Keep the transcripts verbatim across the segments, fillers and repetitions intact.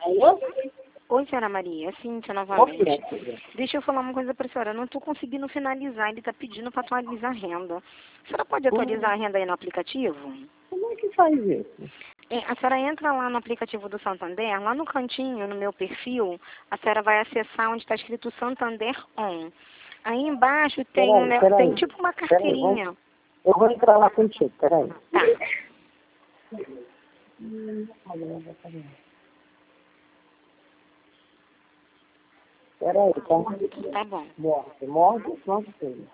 Alô? Oi, senhora Maria. É Cíntia Oi, novamente. minha filha. Deixa eu falar uma coisa para a senhora. Eu não estou conseguindo finalizar. Ele está pedindo para atualizar a renda. A senhora pode atualizar a renda aí no aplicativo? Como é que faz isso? É, a senhora entra lá no aplicativo do Santander, lá no cantinho, no meu perfil, a senhora vai acessar onde está escrito Santander On. Aí embaixo tem, um Peraí, ne- peraí. tem tipo uma Peraí, carteirinha. vamos- eu vou entrar lá contigo, peraí. Tá, Peraí, tá? tá bom. Morde, morde, pronto, filho.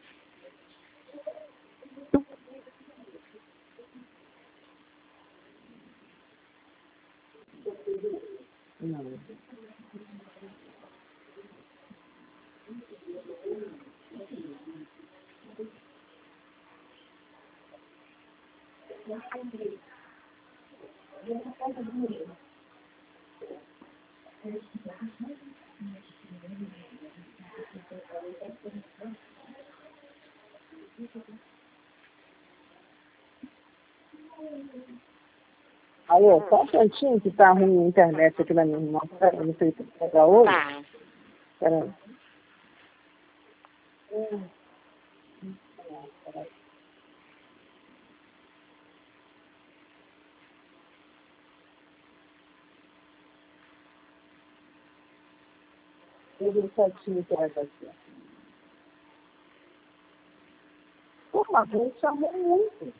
Não. Aí, ó, só um tantinho que tá ruim a internet aqui na minha irmã. Peraí, não sei se pegar hoje. Tá. Peraí. Tudo certinho que é daqui. Pô, mas ele chamou muito.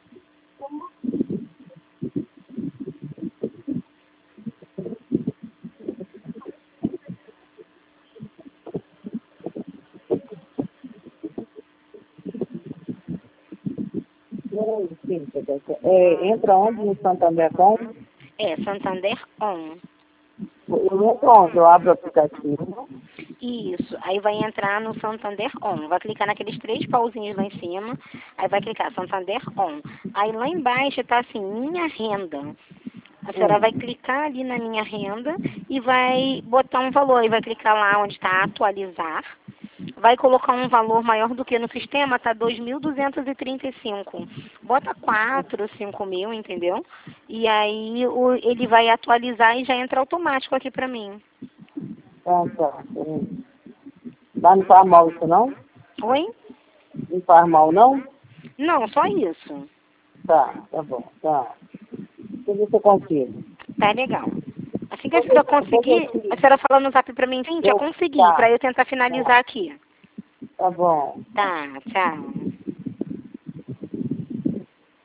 Peraí, sim, é, entra onde no Santander Com? É, Santander On. Eu entro onde? Eu abro o aplicativo. Isso. Aí vai entrar no Santander On. Vai clicar naqueles três pauzinhos lá em cima. Aí vai clicar Santander On. Aí lá embaixo tá assim, minha renda. A senhora vai clicar ali na minha renda e vai botar um valor. Aí vai clicar lá onde está atualizar. Vai colocar um valor maior do que no sistema, tá dois mil duzentos e trinta e cinco. Bota quatro, cinco mil, entendeu? E aí o, ele vai atualizar e já entra automático aqui pra mim. Ah, tá. Sim. Lá não faz mal isso, não? Oi? Não faz mal, não? Não, só isso. Tá, tá bom, tá. Deixa eu ver se eu consigo. Tá legal. Assim que a Vou senhora ver, vou ver conseguir, a se senhora fala no zap pra mim, gente, já eu... consegui, pra Tá, eu tentar finalizar aqui. tá bom. Tá, tchau.